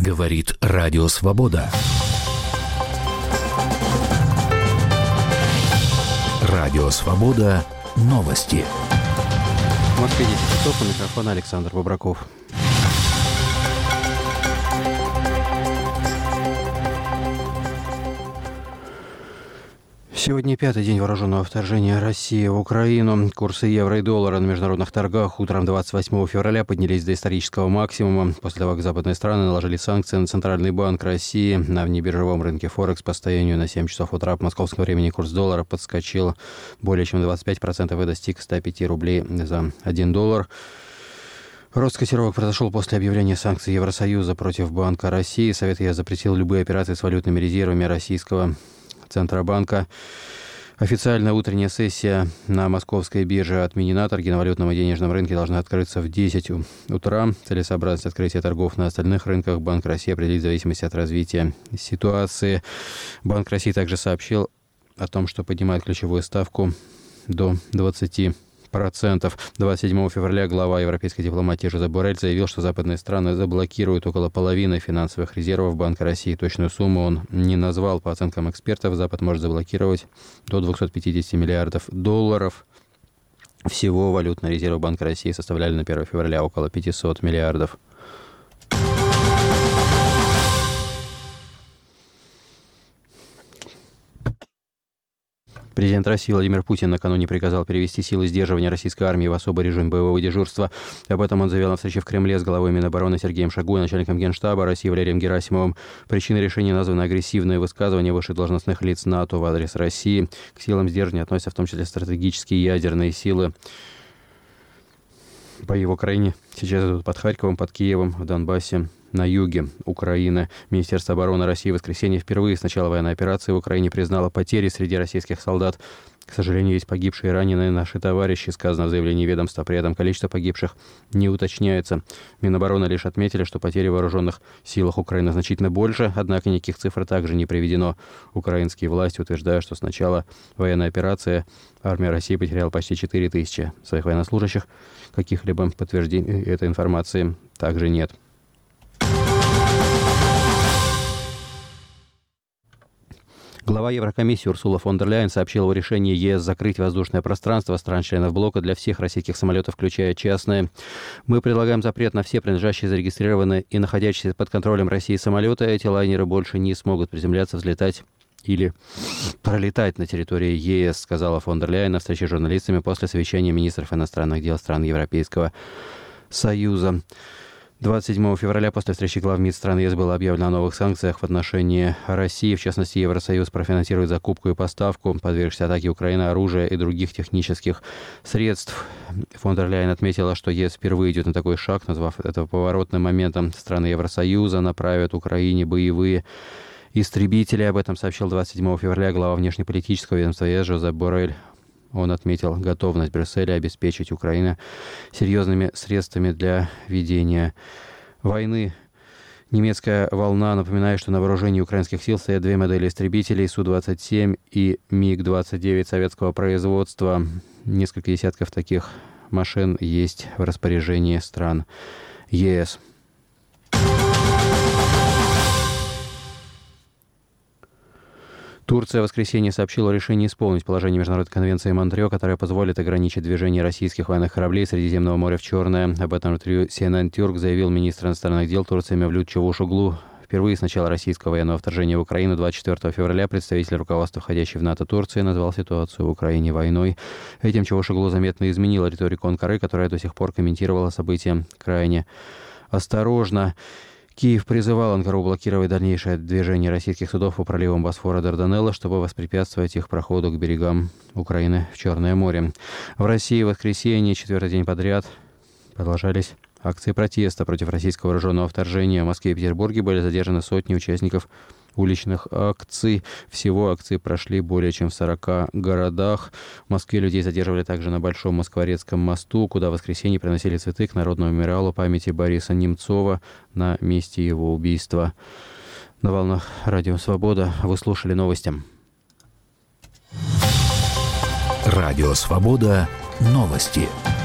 Говорит Радио Свобода. Радио Свобода. Новости. В Москве 10 часов. У микрофона Александр Бобраков. Сегодня пятый день вооруженного вторжения России в Украину. Курсы евро и доллара на международных торгах утром 28 февраля поднялись до исторического максимума. После того, как западные страны наложили санкции на Центральный банк России, на внебиржевом рынке Форекс по состоянию на 7 часов утра по московскому времени курс доллара подскочил более чем 25% и достиг 105 рублей за 1 доллар. Рост котировок произошел после объявления санкций Евросоюза против Банка России. Совет ЕС запретил любые операции с валютными резервами российского Центробанка. Официальная утренняя сессия на московской бирже отменена. Торги на валютном и денежном рынке должны открыться в 10 утра. Целесообразность открытия торгов на остальных рынках Банк России определит в зависимости от развития ситуации. Банк России также сообщил о том, что поднимает ключевую ставку до 20%. 27 февраля глава европейской дипломатии Жозеп Боррель заявил, что западные страны заблокируют около половины финансовых резервов Банка России. Точную сумму он не назвал. По оценкам экспертов, Запад может заблокировать до 250 миллиардов долларов. Всего валютные резервы Банка России составляли на 1 февраля около 500 миллиардов. Президент России Владимир Путин накануне приказал перевести силы сдерживания российской армии в особый режим боевого дежурства. Об этом он заявил на встрече в Кремле с главой Минобороны Сергеем Шойгу и начальником Генштаба России Валерием Герасимовым. Причиной решения названы агрессивные высказывания высших должностных лиц НАТО в адрес России. К силам сдерживания относятся в том числе стратегические ядерные силы. Бои в Украине сейчас идут под Харьковом, под Киевом, в Донбассе, на юге Украины. Министерство обороны России в воскресенье впервые с начала военной операции в Украине признало потери среди российских солдат. К сожалению, есть погибшие и раненые наши товарищи, сказано в заявлении ведомства. При этом количество погибших не уточняется. Минобороны лишь отметили, что потери в вооруженных силах Украины значительно больше, однако никаких цифр также не приведено. Украинские власти утверждают, что с начала военной операции армия России потеряла почти 4000 своих военнослужащих. Каких-либо подтверждений этой информации также нет. Глава Еврокомиссии Урсула фон дер Ляйен сообщила о решении ЕС закрыть воздушное пространство стран-членов блока для всех российских самолетов, включая частные. Мы предлагаем запрет на все принадлежащие, зарегистрированные и находящиеся под контролем России самолеты. Эти лайнеры больше не смогут приземляться, взлетать или пролетать на территории ЕС, сказала фон дер Ляйен на встрече с журналистами после совещания министров иностранных дел стран Европейского Союза. 27 февраля после встречи глав МИД стран ЕС было объявлено о новых санкциях в отношении России. В частности, Евросоюз профинансирует закупку и поставку подвергшейся атаке Украины оружия и других технических средств. Фон дер Ляйен отметила, что ЕС впервые идет на такой шаг, назвав это поворотным моментом. Страны Евросоюза направят Украине боевые истребители. Об этом сообщил 27 февраля глава внешнеполитического ведомства ЕС Жозеп Боррель. Он отметил готовность Брюсселя обеспечить Украину серьезными средствами для ведения войны. Немецкая волна напоминает, что на вооружении украинских сил стоят две модели истребителей Су-27 и МиГ-29 советского производства. Несколько десятков таких машин есть в распоряжении стран ЕС. Турция в воскресенье сообщила о решении исполнить положение Международной конвенции Монтрео, которая позволит ограничить движение российских военных кораблей Средиземного моря в Черное. Об этом в интервью CNN Türk заявил министр иностранных дел Турции Мевлют Чавушоглу. Впервые с начала российского военного вторжения в Украину 24 февраля представитель руководства, входящей в НАТО Турции, назвал ситуацию в Украине войной. Этим Чавушоглу заметно изменила риторику Анкары, которая до сих пор комментировала события крайне осторожно. Киев призывал Анкару блокировать дальнейшее движение российских судов по проливам Босфора и Дарданелла, чтобы воспрепятствовать их проходу к берегам Украины в Черное море. В России в воскресенье, четвертый день подряд, продолжались акции протеста против российского вооруженного вторжения. В Москве и Петербурге были задержаны сотни участников уличных акций. Всего акции прошли более чем в 40 городах. В Москве людей задерживали также на Большом Москворецком мосту, куда в воскресенье приносили цветы к Народному мемориалу памяти Бориса Немцова на месте его убийства. На волнах Радио Свобода вы слушали новости. Радио Свобода. Новости.